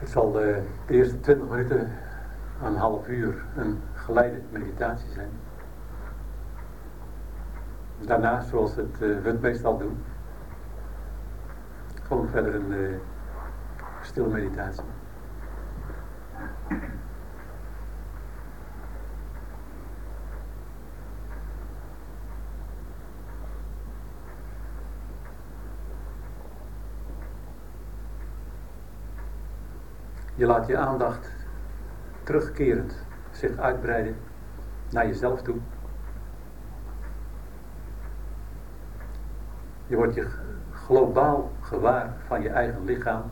Het zal de eerste 20 minuten, een half uur, een geleide meditatie zijn. Daarna, zoals we het meestal doen, gewoon verder een stille meditatie. Je laat je aandacht terugkerend zich uitbreiden naar jezelf toe. Je wordt je globaal gewaar van je eigen lichaam.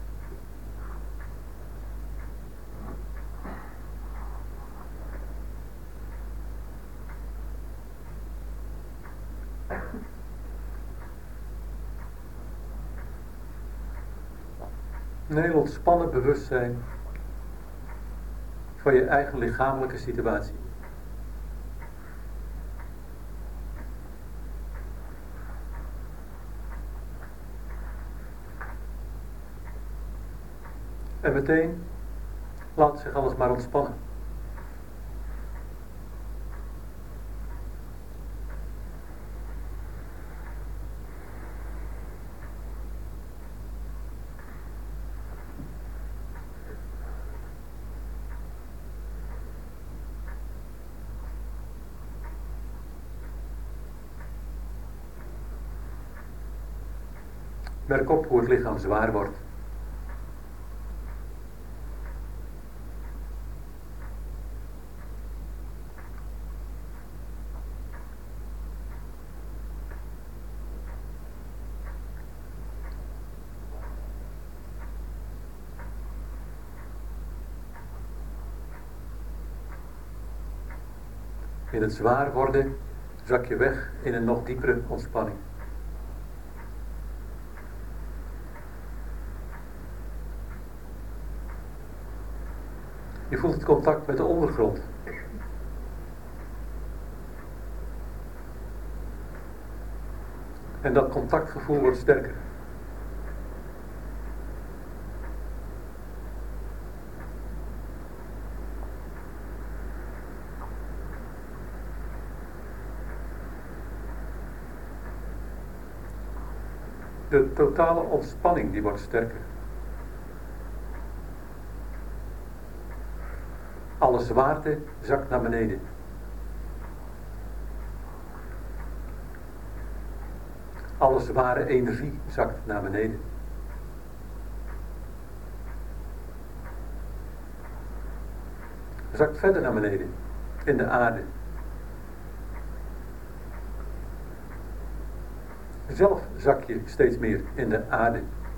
Een heel ontspannen bewustzijn van je eigen lichamelijke situatie. En meteen laat zich alles maar ontspannen. Merk op hoe het lichaam zwaar wordt. In het zwaar worden zak je weg in een nog diepere ontspanning. Je voelt het contact met de ondergrond. En dat contactgevoel wordt sterker. De totale ontspanning die wordt sterker. Alle zwaarte zakt naar beneden. Alle zware energie zakt naar beneden. Zakt verder naar beneden, in de aarde. Zelf zak je steeds meer in de aarde.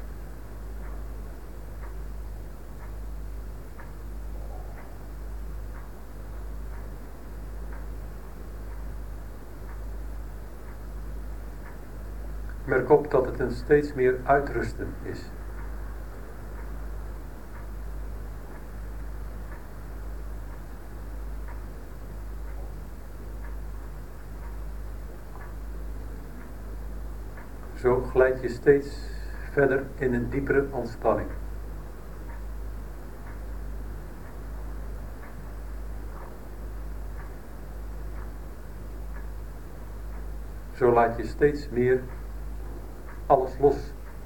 Merk op dat het een steeds meer uitrusten is. Zo glijd je steeds verder in een diepere ontspanning. Zo laat je steeds meer alles los.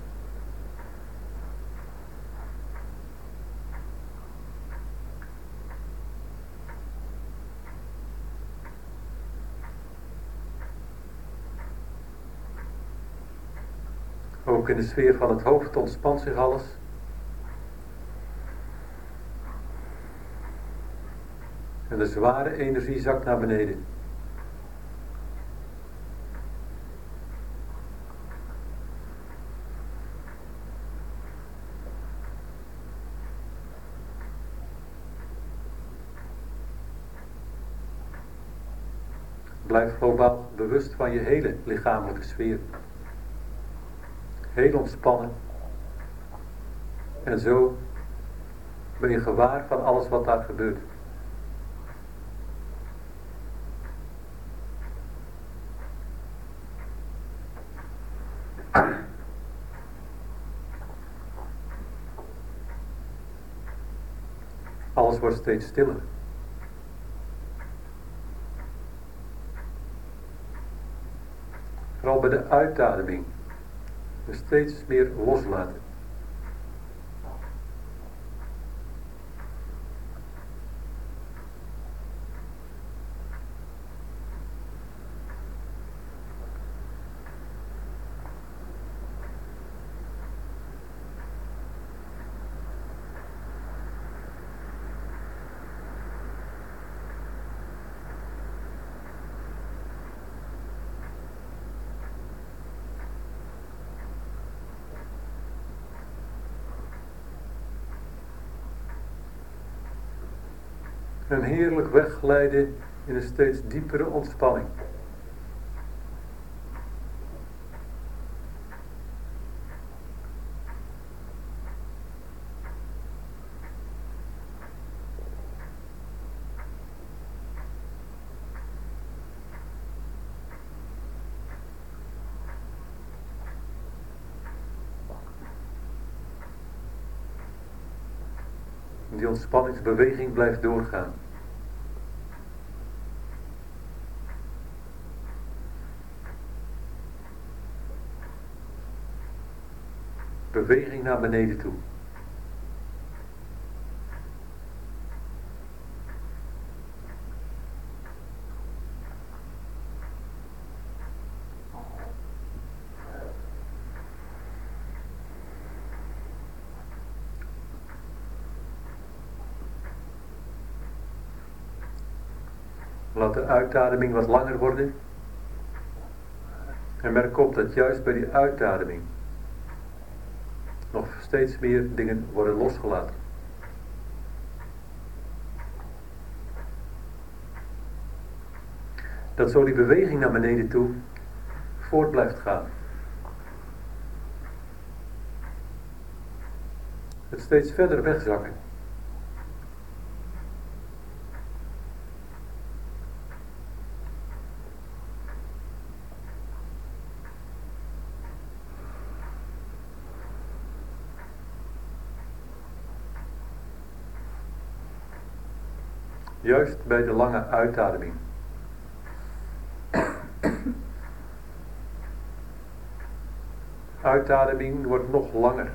Ook in de sfeer van het hoofd ontspant zich alles. En de zware energie zakt naar beneden. Blijf globaal bewust van je hele lichamelijke sfeer. Heel ontspannen. En zo ben je gewaar van alles wat daar gebeurt. Alles wordt steeds stiller. Vooral bij de uitademing. Dus steeds meer loslaten. En heerlijk wegglijden in een steeds diepere ontspanning. Die ontspanningsbeweging blijft doorgaan. Beweging naar beneden toe. Laat de uitademing wat langer worden. En merk op dat juist bij die uitademing nog steeds meer dingen worden losgelaten. Dat zo die beweging naar beneden toe voort blijft gaan. Het steeds verder wegzakken. Juist bij de lange uitademing. Uitademing wordt nog langer.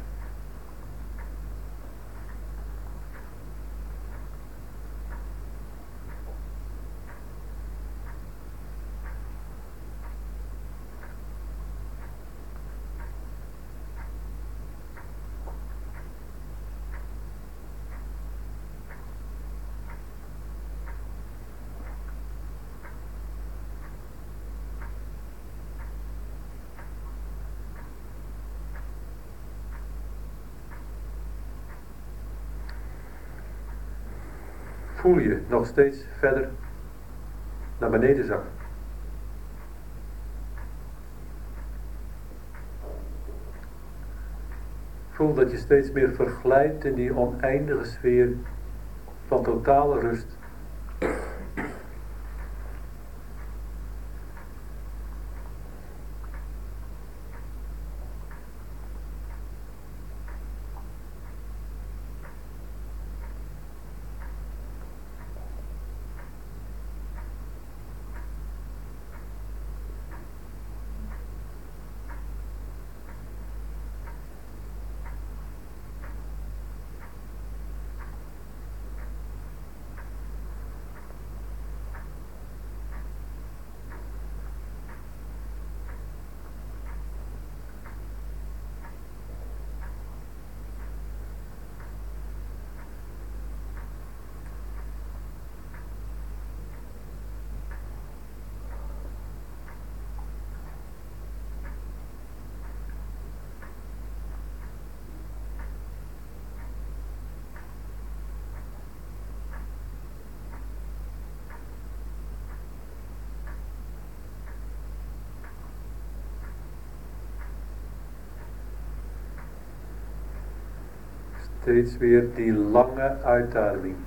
Voel je nog steeds verder naar beneden zakken. Voel dat je steeds meer verglijdt in die oneindige sfeer van totale rust. Steeds weer die lange uitademing.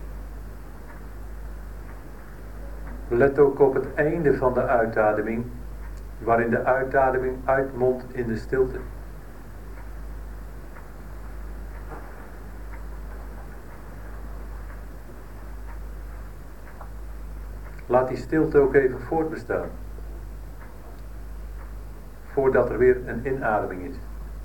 Let ook op het einde van de uitademing, waarin de uitademing uitmondt in de stilte. Laat die stilte ook even voortbestaan. Voordat er weer een inademing is.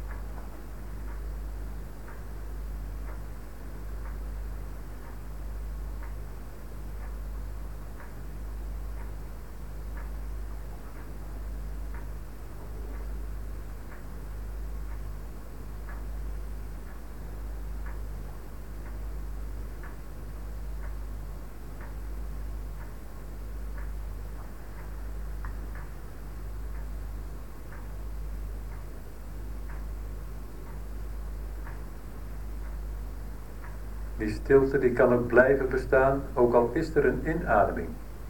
Die stilte die kan ook blijven bestaan, ook al is er een inademing.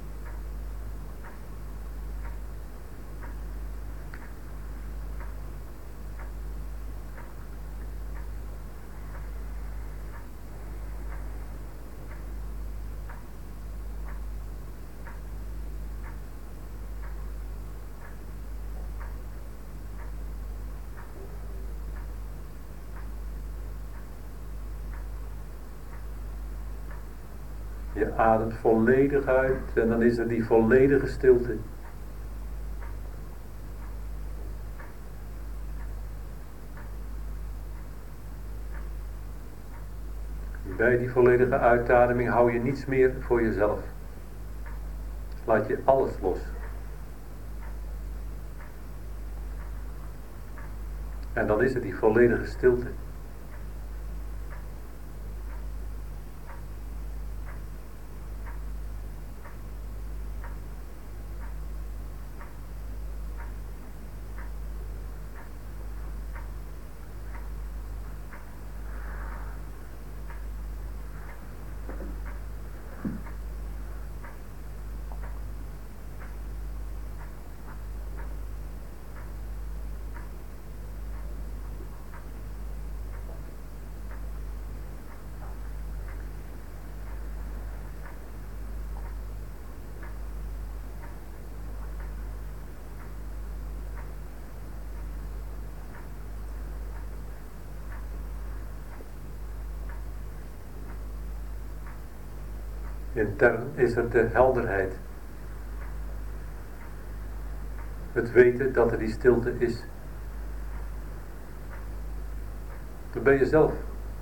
Je ademt volledig uit en dan is er die volledige stilte. Bij die volledige uitademing hou je niets meer voor jezelf. Laat je alles los. En dan is er die volledige stilte. Intern is er de helderheid. Het weten dat er die stilte is. Dat ben je zelf.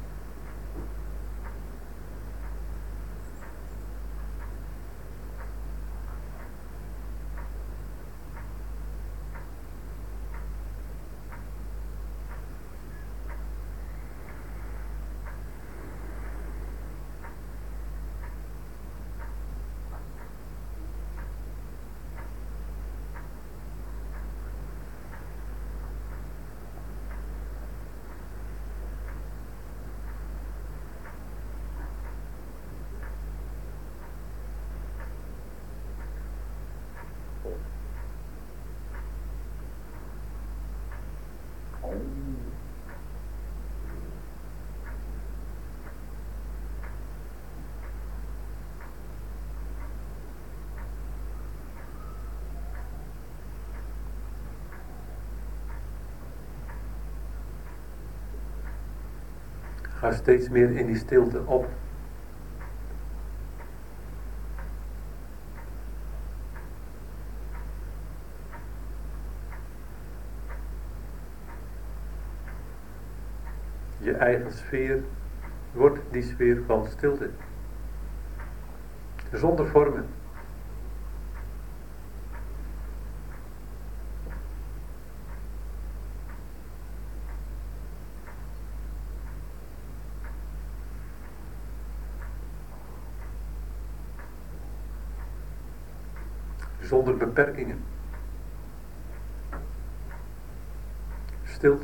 Ga steeds meer in die stilte op. Je eigen sfeer wordt die sfeer van stilte. Zonder vormen. Zonder beperkingen. Stilte.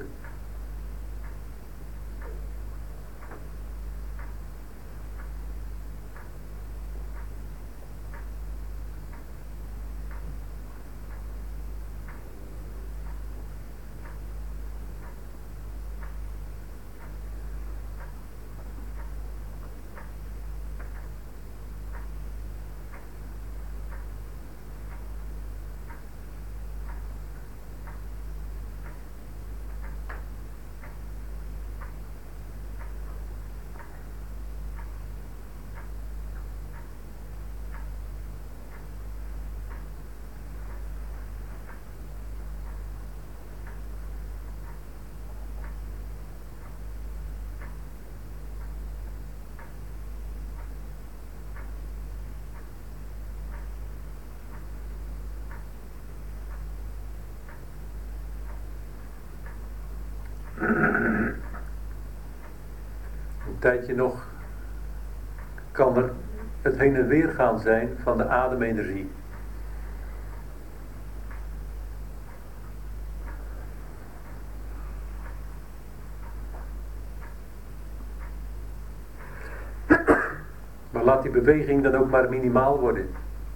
tijdje nog kan er het heen en weer gaan zijn van de ademenergie. Maar laat die beweging dan ook maar minimaal worden.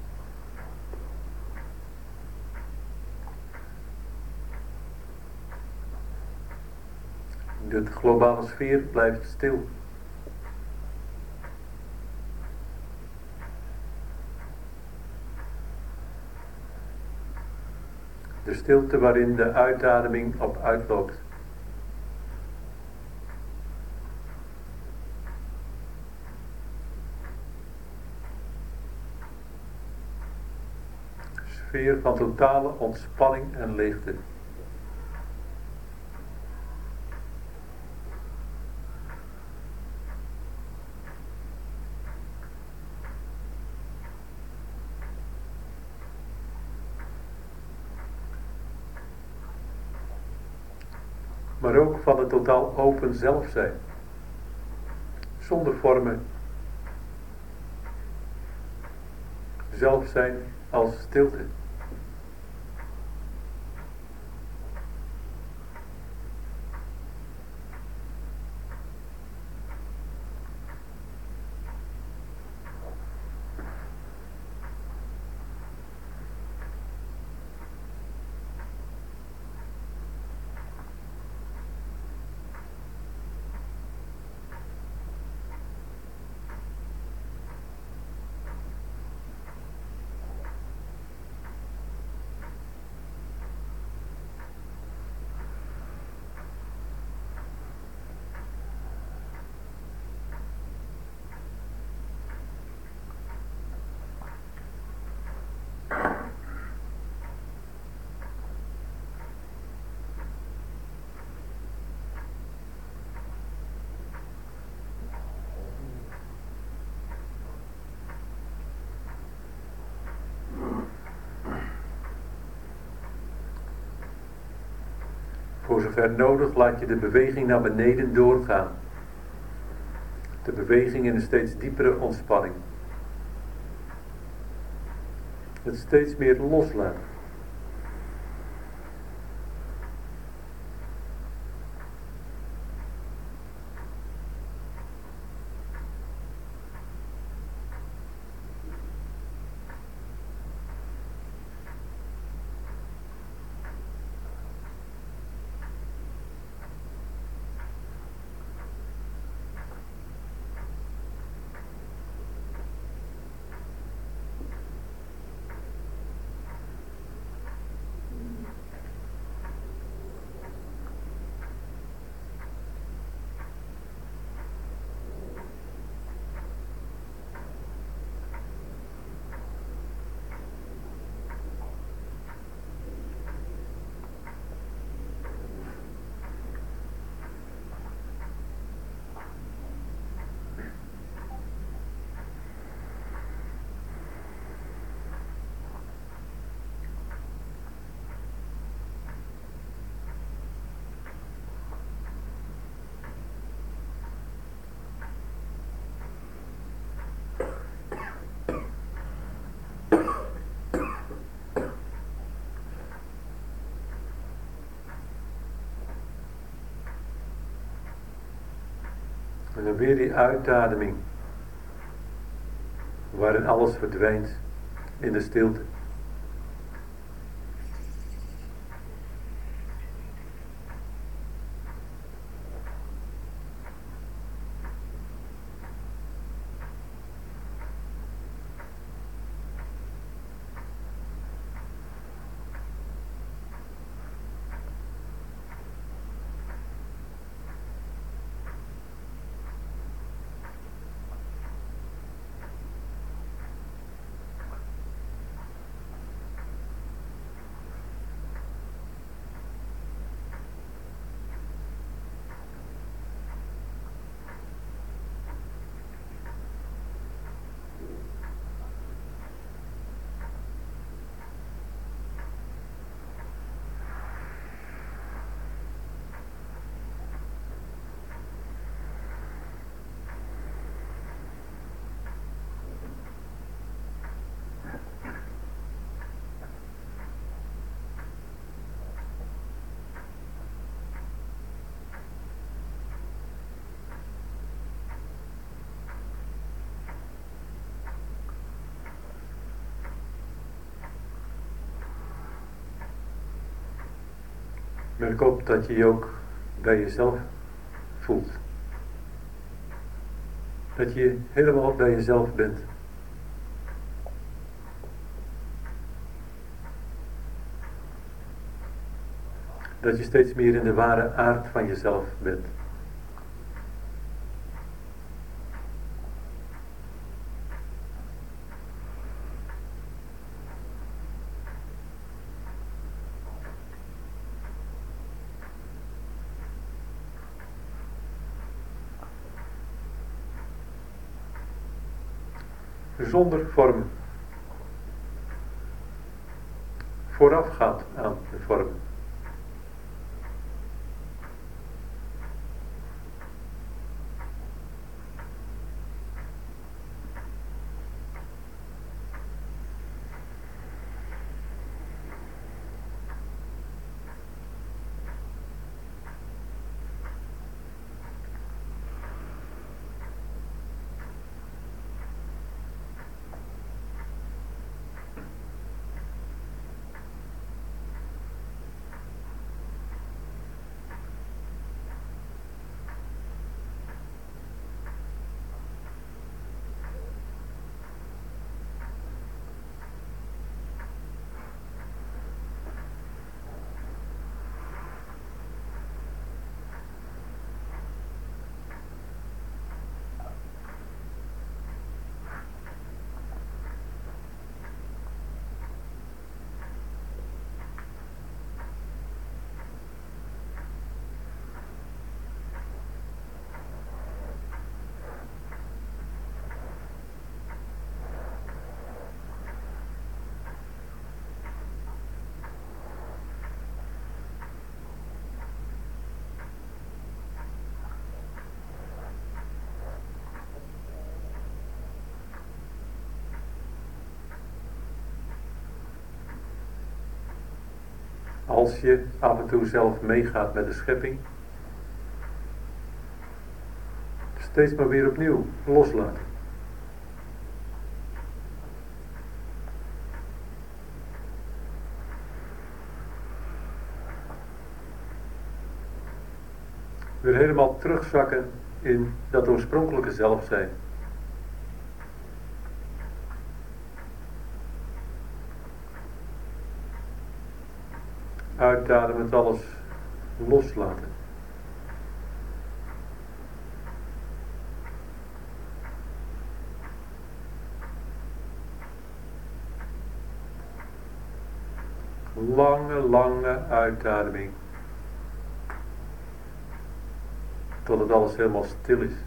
De globale sfeer blijft stil. De stilte waarin de uitademing op uitloopt. Sfeer van totale ontspanning en leegte. Maar ook van het totaal open zelf zijn. Zonder vormen. Zelf zijn als stilte. Voor zover nodig laat je de beweging naar beneden doorgaan. De beweging in een steeds diepere ontspanning. Het steeds meer loslaten. En dan weer die uitademing, waarin alles verdwijnt in de stilte. Merk op dat je je ook bij jezelf voelt. Dat je helemaal bij jezelf bent. Dat je steeds meer in de ware aard van jezelf bent. Zonder vorm. Voorafgaand aan de vorm. Als je af en toe zelf meegaat met de schepping, steeds maar weer opnieuw loslaten. Weer helemaal terugzakken in dat oorspronkelijke zelf zijn. Uitademend alles loslaten. Lange uitademing. Totdat alles helemaal stil is.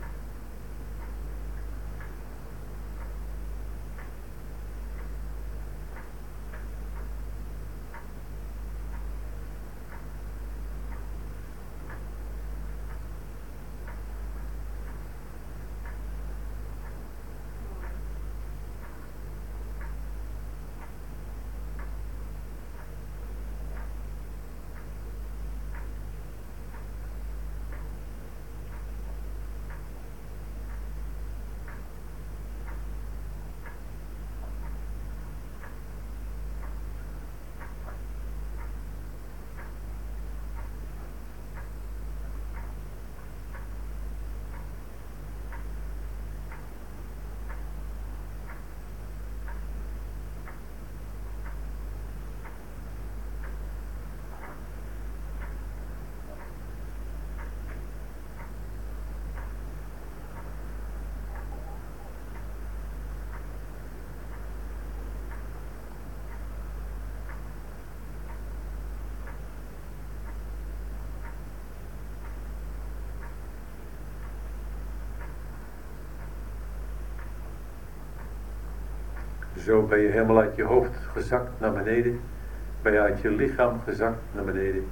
Zo ben je helemaal uit je hoofd gezakt naar beneden. Ben je uit je lichaam gezakt naar beneden.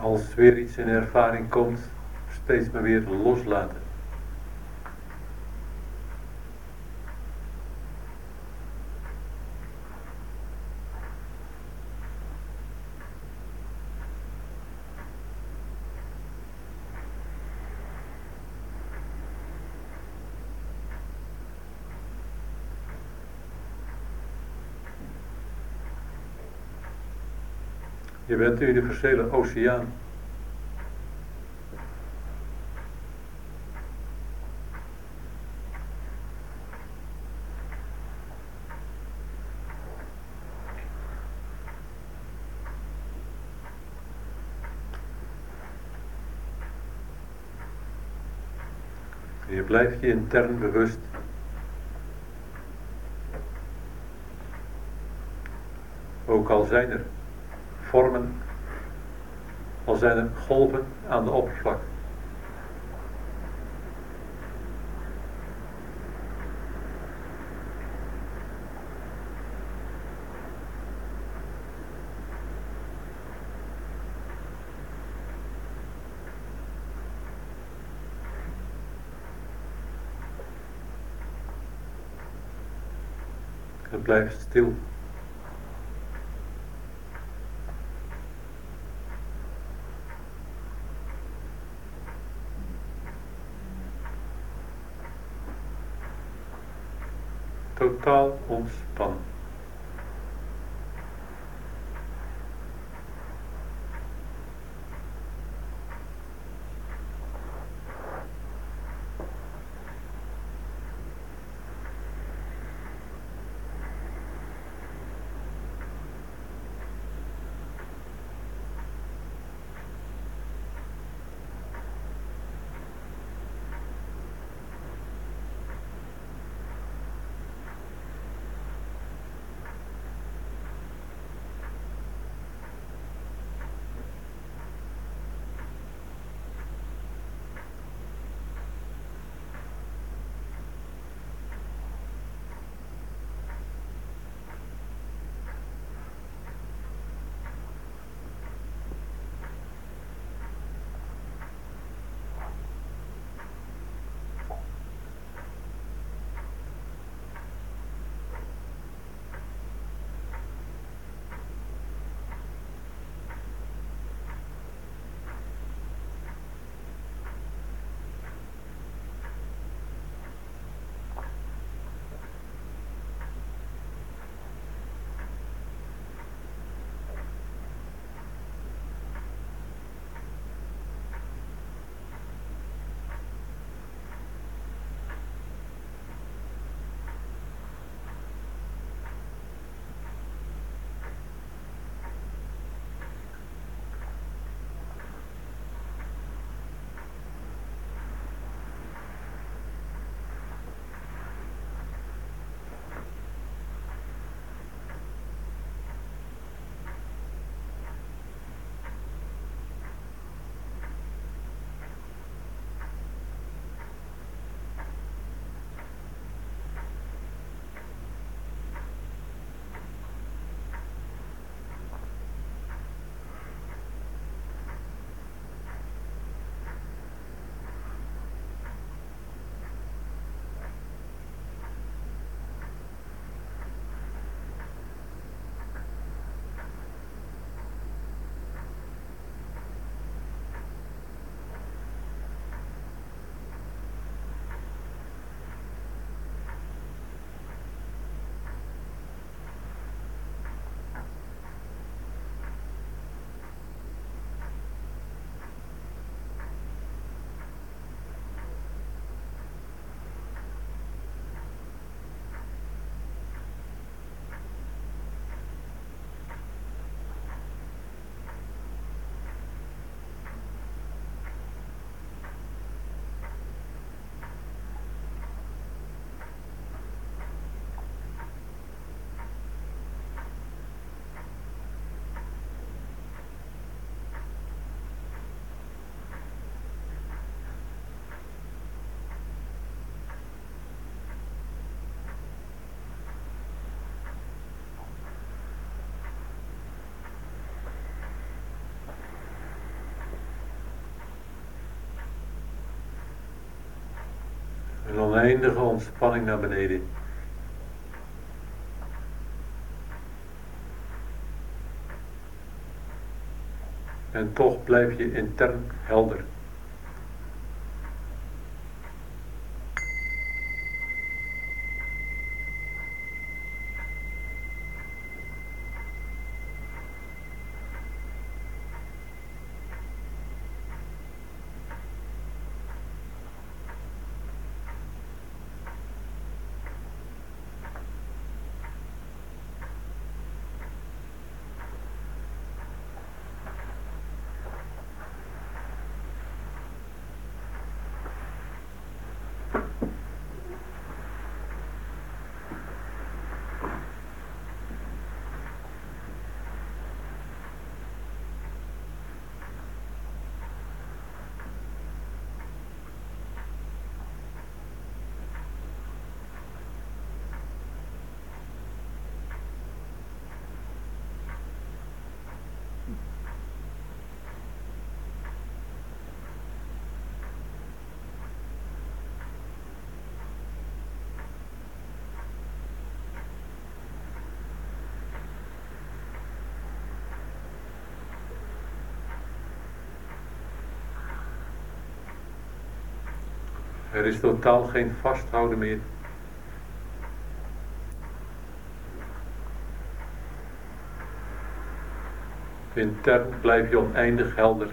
Als weer iets in ervaring komt, steeds maar weer loslaten. Je bent de universele oceaan. Je blijft je intern bewust. Ook al zijn er vormen, al zijn er golven aan de oppervlakte. Het blijft stil. Totaal ontspannen. oneindige ontspanning naar beneden. En toch blijf je intern helder. Er is totaal geen vasthouden meer. Intern blijf je oneindig helder.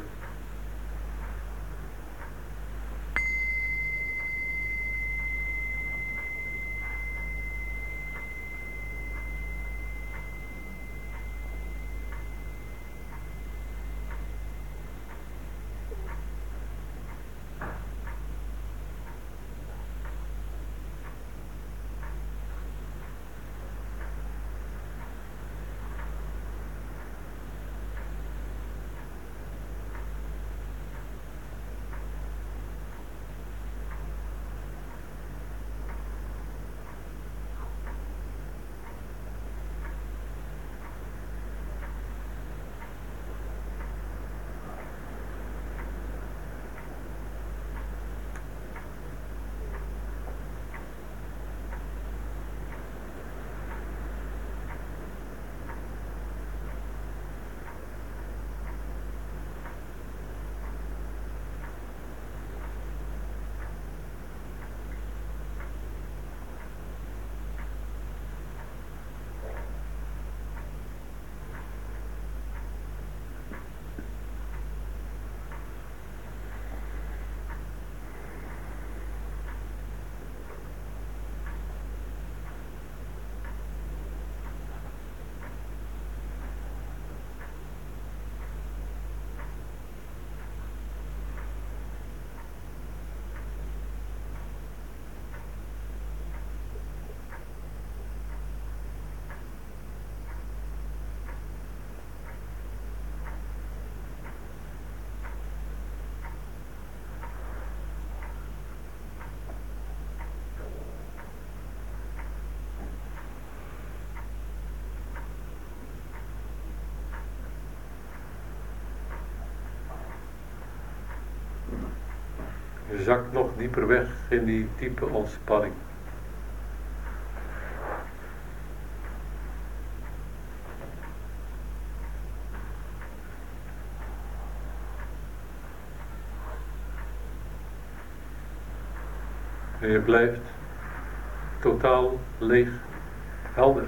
Je zakt nog dieper weg in die diepe ontspanning. En je blijft totaal leeg, helder.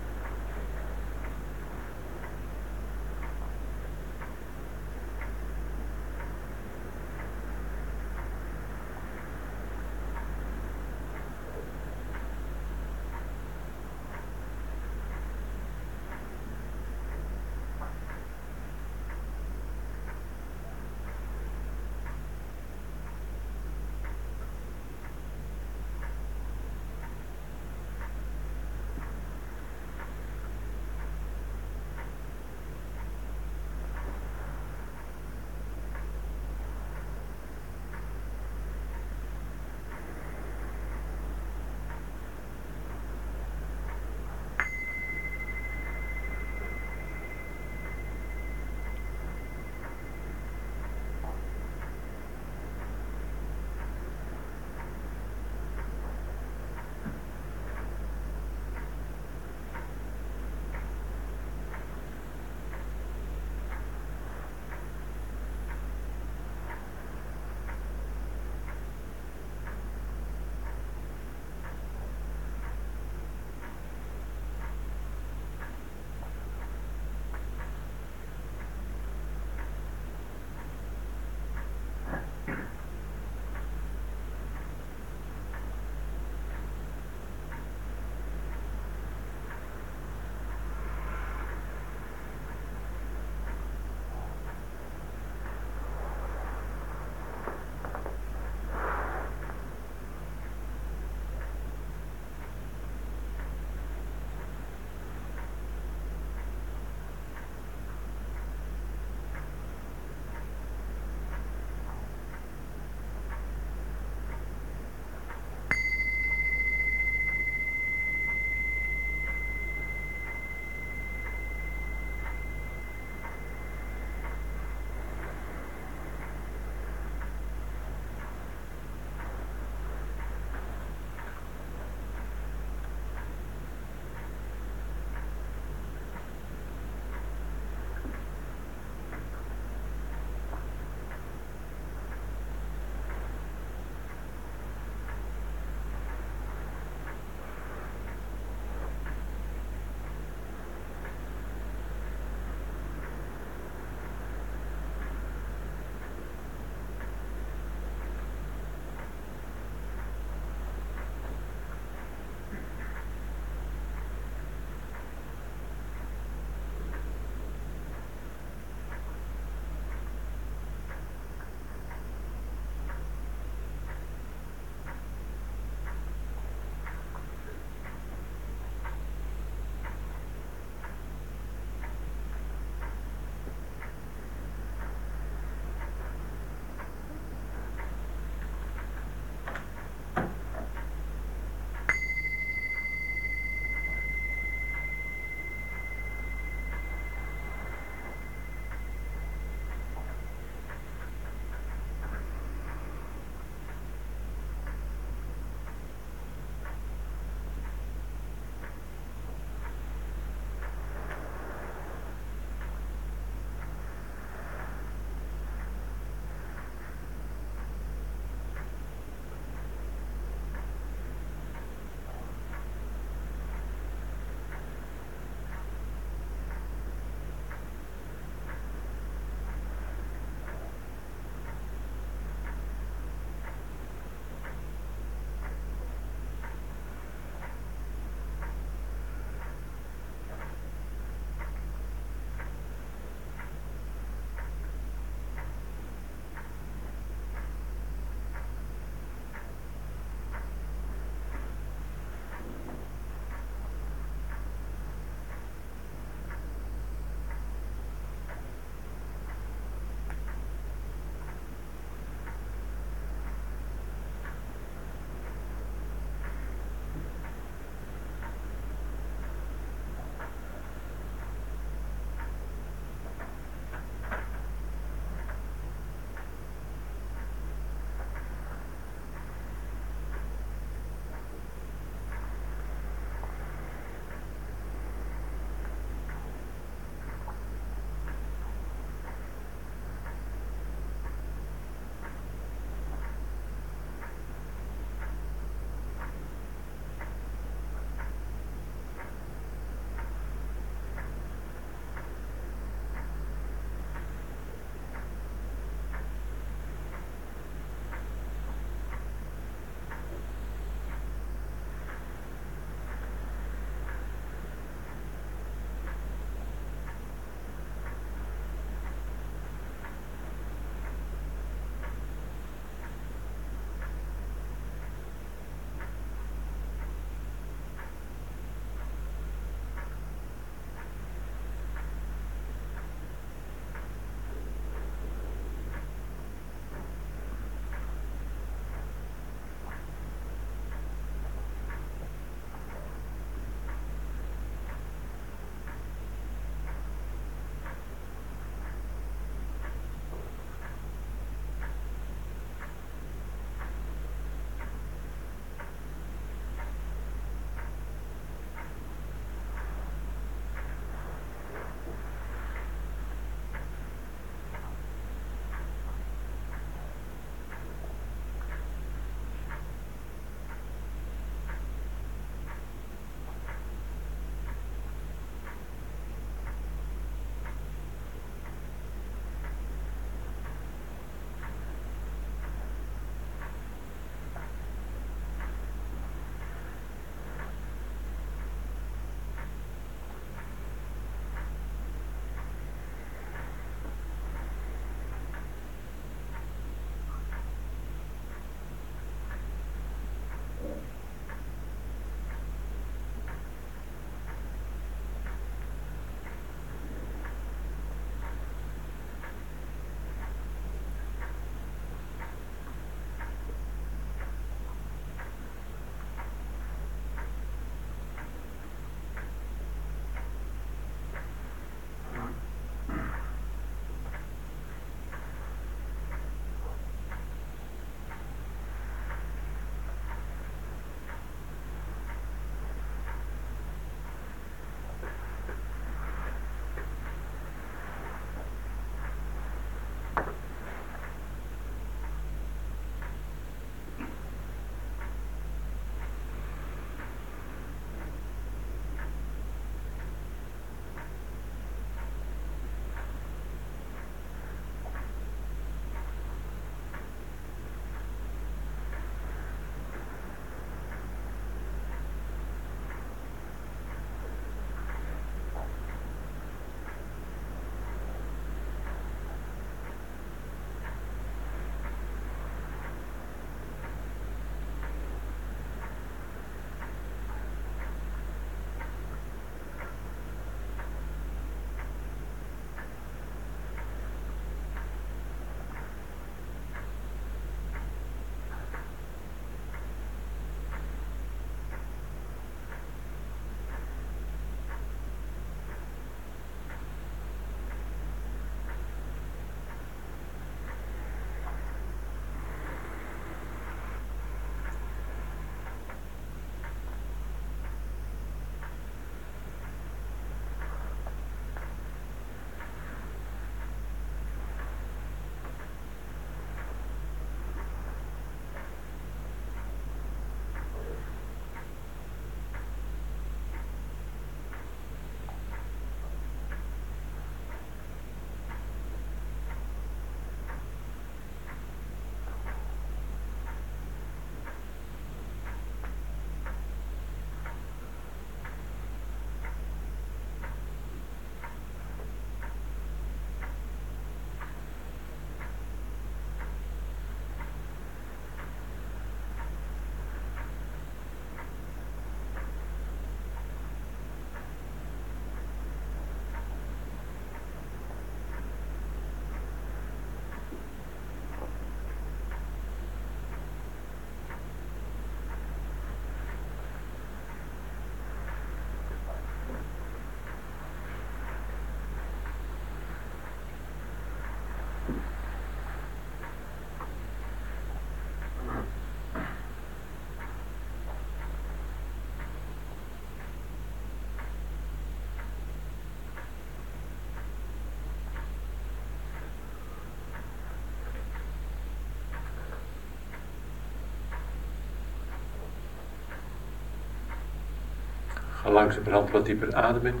Ga langzamerhand wat dieper ademen.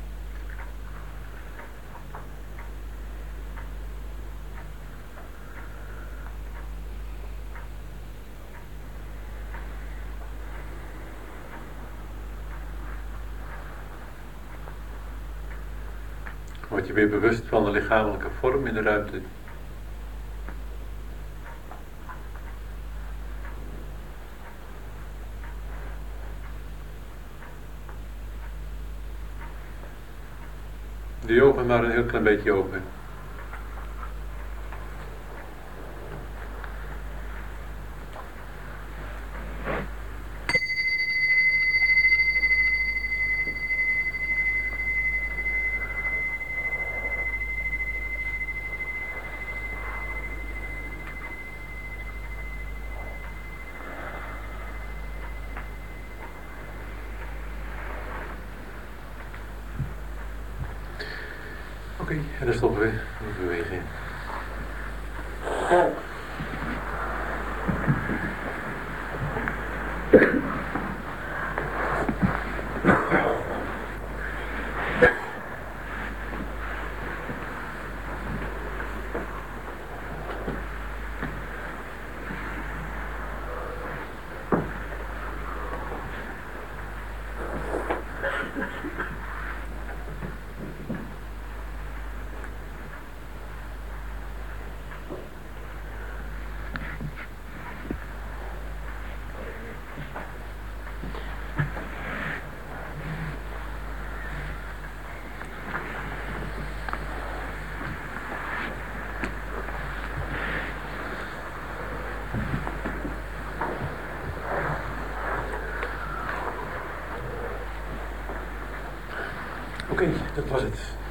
Word je weer bewust van de lichamelijke vorm in de ruimte. De ogen maar een heel klein beetje open. Oké, en dan stoppen we met bewegen. Oké, dat was het.